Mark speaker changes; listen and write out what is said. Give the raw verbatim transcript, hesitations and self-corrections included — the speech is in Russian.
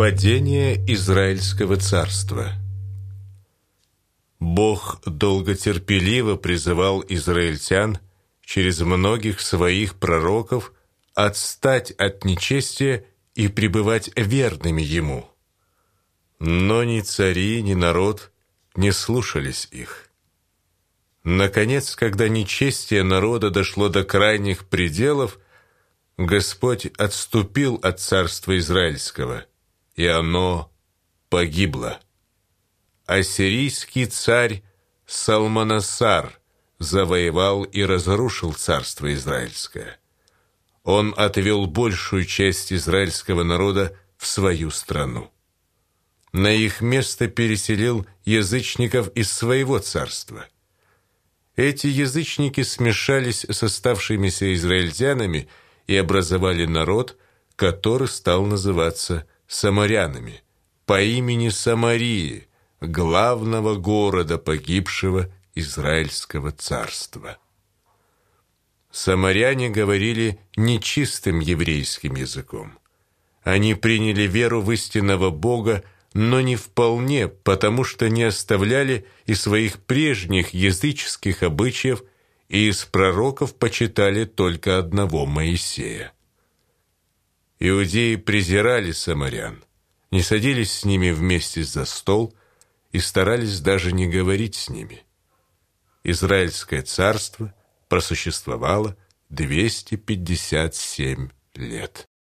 Speaker 1: Падение Израильского царства. Бог долготерпеливо призывал израильтян через многих своих пророков отстать от нечестия и пребывать верными Ему. Но ни цари, ни народ не слушались их. Наконец, когда нечестие народа дошло до крайних пределов, Господь отступил от царства израильского, и оно погибло. Ассирийский царь Салманасар завоевал и разрушил царство израильское. Он отвел большую часть израильского народа в свою страну. На их место переселил язычников из своего царства. Эти язычники смешались с оставшимися израильтянами и образовали народ, который стал называться самарянами, по имени Самарии, главного города погибшего Израильского царства. Самаряне говорили нечистым еврейским языком. Они приняли веру в истинного Бога, но не вполне, потому что не оставляли и своих прежних языческих обычаев, и из пророков почитали только одного Моисея. Иудеи презирали самарян, не садились с ними вместе за стол и старались даже не говорить с ними. Израильское царство просуществовало двести пятьдесят семь лет.